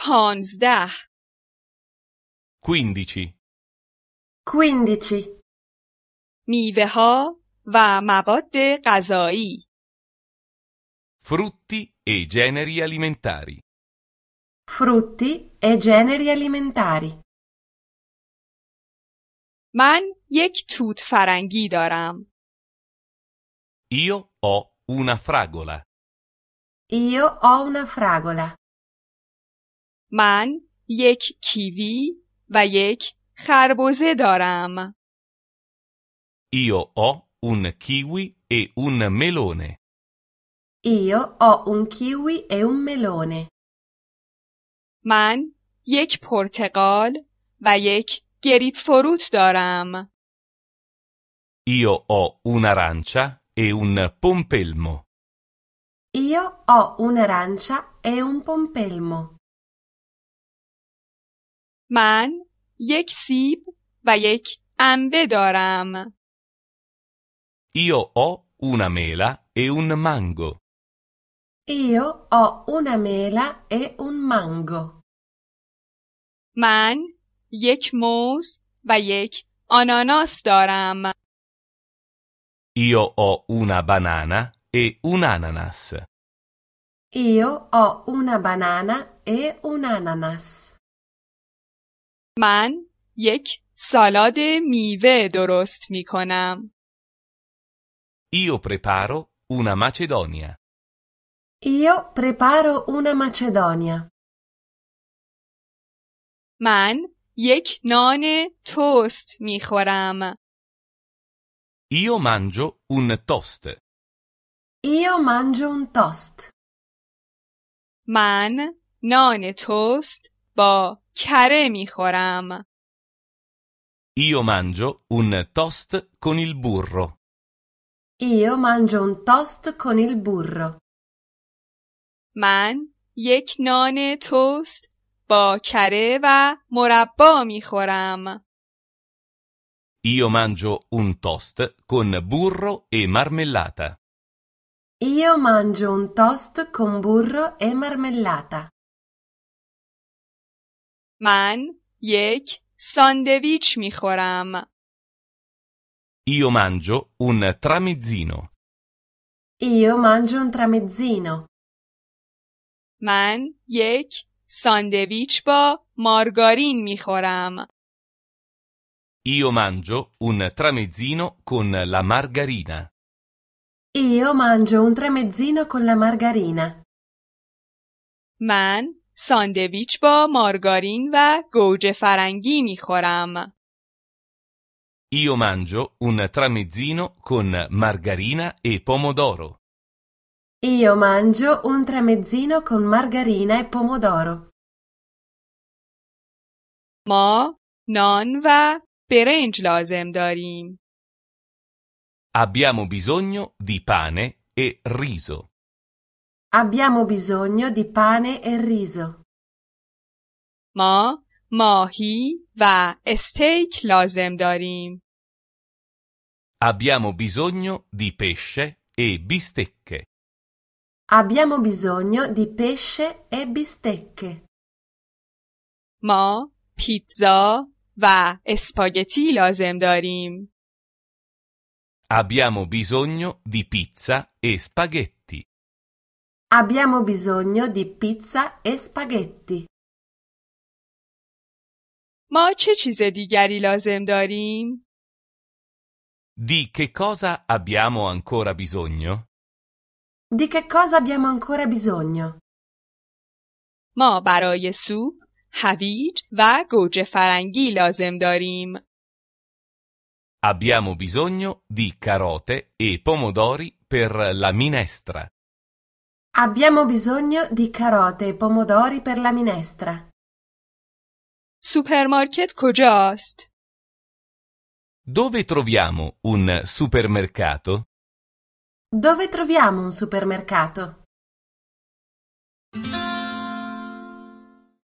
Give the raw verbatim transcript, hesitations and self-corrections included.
پانزده. quindici. quindici. میوه ها و مواد غذایی. frutti e generi alimentari. frutti e generi alimentari. من یک توت فرنگی دارم. Io ho una fragola. Io ho una fragola. من یک کیوی و یک خربزه دارم. Io ho un kiwi e un melone. Io ho un kiwi e un melone. من یک پرتقال و یک گریپ فروت دارم. Io ho un'arancia e un pompelmo. Io ho un'arancia e un pompelmo. من یک سیب و یک انبه دارم. Io ho una mela e un mango. Io ho una mela e un mango. من یک موز و یک آناناس دارم. Io ho una banana e un ananas. Io ho una banana e un ananas. من یک سالاد میوه درست می کنم. Io preparo una macedonia. Io preparo una macedonia. من یک نان توست می خورم. Io mangio un toast. Io mangio un toast. من نان توست با کره می خورم. Io mangio un toast con il burro. Io mangio un toast con il burro. من یک نان توست با کره و مربا می خورم. Io mangio un toast con burro e marmellata. Io mangio un toast con burro e marmellata. من یک ساندویچ می خورم. Io mangio un tramezzino. Io mangio un tramezzino. من یک ساندویچ با مارگارین می خورم. Io mangio un tramezzino con la margarina. Io mangio un tramezzino con la margarina. من ساندویچ با مارگارین و گوجه فرنگی می خورم. Io mangio un tramezzino con margarina e pomodoro. Io mangio un tramezzino con margarina e pomodoro. ما نان و برنج لازم داریم. Abbiamo bisogno di pane e riso. Abbiamo bisogno di pane e riso. ما ماهی و استیک لازم داریم. Abbiamo bisogno di pesce e bistecche. Abbiamo bisogno di pesce e bistecche. ما پیتزا و اسپاگتی لازم داریم. Abbiamo bisogno di pizza e spaghetti. Abbiamo bisogno di pizza e spaghetti. ما چه چیز دیگری لازم داریم؟ Di che cosa abbiamo ancora bisogno? Di che cosa abbiamo ancora bisogno? ما برای سوپ، هویج و گوجه فرنگی لازم داریم. Abbiamo bisogno di carote e pomodori per la minestra. Abbiamo bisogno di carote e pomodori per la minestra. سوپرمارکت کجاست؟ Dove troviamo un supermercato? Dove troviamo un supermercato?